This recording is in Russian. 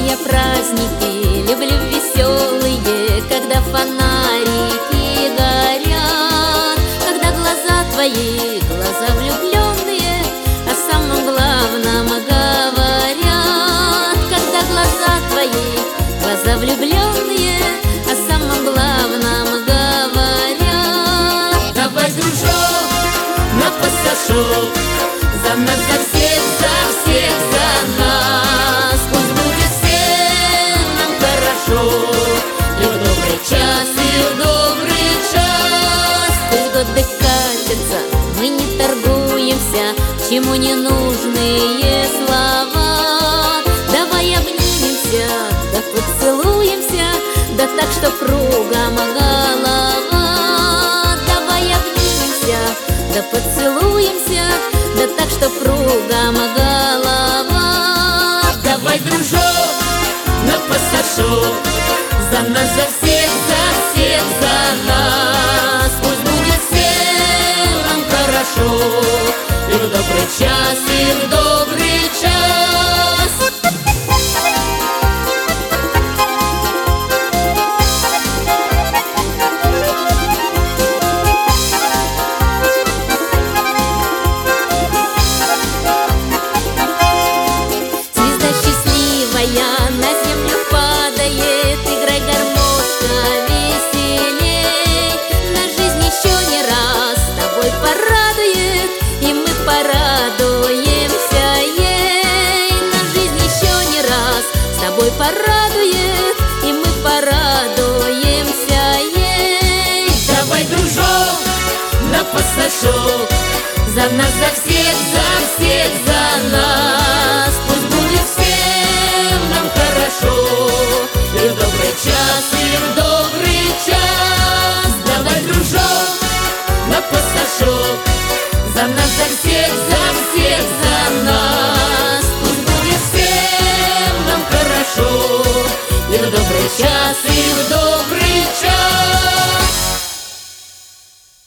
я праздники люблю веселые, когда фонарики горят, когда глаза твои, глаза влюбленные, о самом главном говорят. Когда глаза твои, глаза влюбленные, о самом главном говорят. Давай, дружок, на пассажок, за нас, за всех, за всех, за нас. Пусть будет всем нам хорошо, и в добрый час, и в добрый час. Пусть годы катятся, мы не торгуемся, чему не нужные слова. Давай обнимемся, да поцелуемся, да так, что кругом голова. Давай обнимемся, да поцелуемся, да так, что кругом голова. Давай, дружок, на пассажок, за нас, за всех, за всех, за нас. Пусть будет всем нам хорошо, и в добрый час, и в добрый час. Звезда счастливая на землю падает, играй, гармошка, веселей. На жизнь еще не раз с тобой порадует, и мы порадуемся ей. На жизнь еще не раз с тобой порадует, и мы порадуемся ей. Давай, дружок, на пассажок, за нас, за всех, за всех, за